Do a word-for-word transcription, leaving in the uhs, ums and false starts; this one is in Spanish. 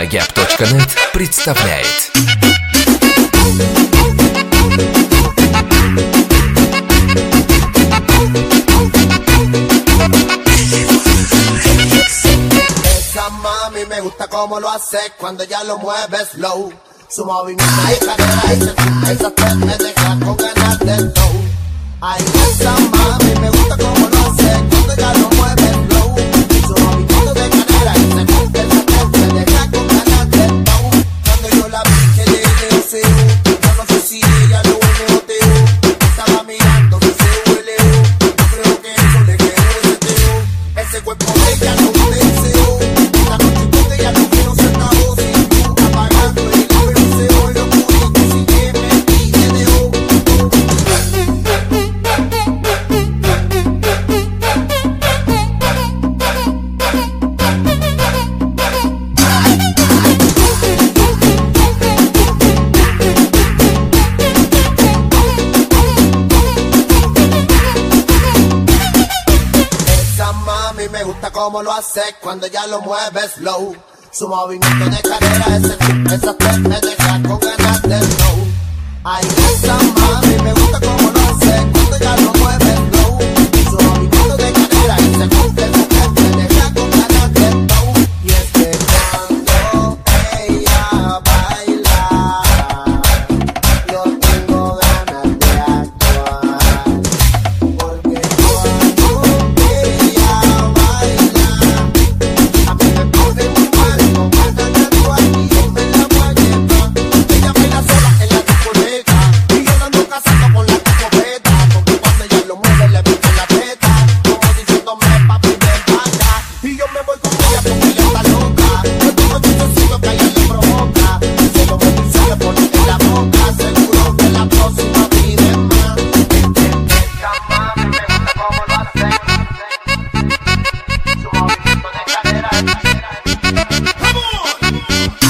Радиогяб точка нет представляет. Esa mami me gusta como lo hace cuando ella lo mueve slow. Su movimiento y cadera y se esa te me deja con ganas de flow. Ay, esa mami me gusta como lo hace cuando ella lo mueve slow. Su movimiento de cadera y se esa te me deja con ganas de flow. Cuando yo la vi que le dio C U, yo no sé si ella lo N O T U. Estaba mirando que se huele U. Yo creo que eso le quedó ese T U. Ese cuerpo de ella no me deseo. La noche con ella no quiero centavos. Y tú apagando el deseo. Lo público sin que me pide de U. Esa mami me gusta como lo hace cuando ella lo mueve slow. Su movimiento de cadera, ese esa te me deja con ganas de flow. Ay, esa mami me gusta como lo hace cuando ella lo mueve slow. Su movimiento de cadera, ese esa te me deja con ganas de flow. Y es que cuando ella baila, yo tengo ganas de actuar. Porque cuando ella baila, a mí me pone muy mal, con ganas de actuar y yo me la voy a llevar. Ella baila sola en la discoteca y yo la ando cazando con la escopeta. Porque cuando ella lo mueve le pico la teta, como diciéndome papi ven pa' acá. Y yo me voy con ella porque ella está loca. Yo tengo chistecito que a ella le provoca. Se lo mueve y se le pone en la boca. Seguro que la próxima pide más. Esa mami me gusta como lo hace. Su movimiento de cadera, cadera.